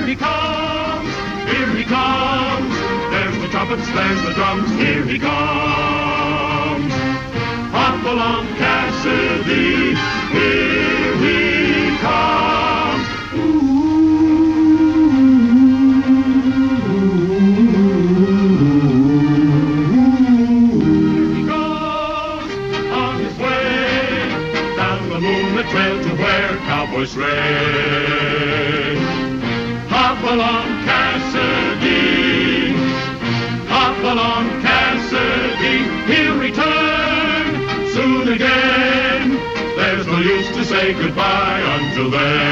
Here he comes, here he comes. There's the trumpets, there's the drums, here he comes. Hop along, Cassidy, here he comes. Here he goes on his way down the moonlit trail to where cowboys stray. Hop along, Cassidy, hop along, Cassidy, he'll return soon again. There's no use to say goodbye until then.